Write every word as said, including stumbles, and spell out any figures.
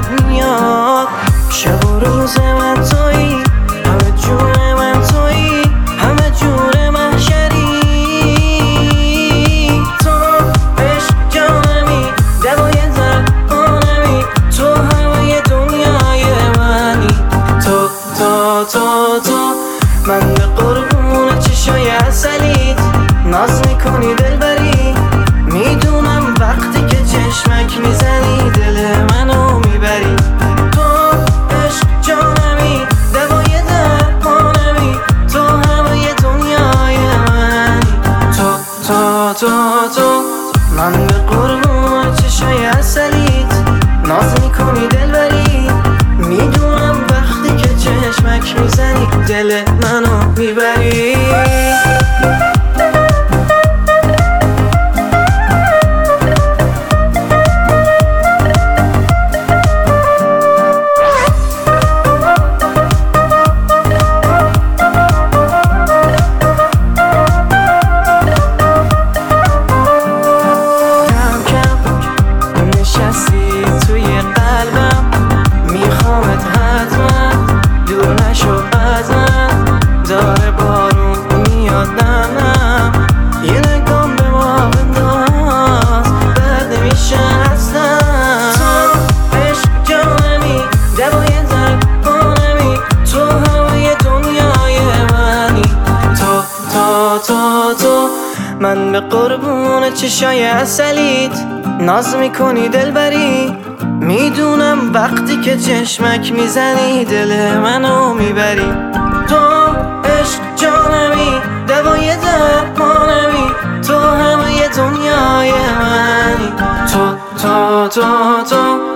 یادت میاد. شب و روز من تویی، همه جون من تویی، همه جور محشری. تو عشق جانمی، دوای درمانمی، تو همه دنیای منی. تو تو تو تو من به قربون چشای عسلیت ناز میکنی دلبری. میدونم وقتی که چشمک میزنی دل منو میبری. تو عشق جانمی، دوای درمانمی، تو همه دنیای منی. تو تو تو تو من به قربون چشای عسلیت ناز میکنی دلبری. میدونم وقتی که چشمک میزنی دل منو میبری. من به قربون چشای عسلیت ناز میکنی دلبری. میدونم وقتی که چشمک میزنی دل منو میبری. تو عشق جانمی، دوای درمانمی، تو همه دنیای منی. تو تو تو تو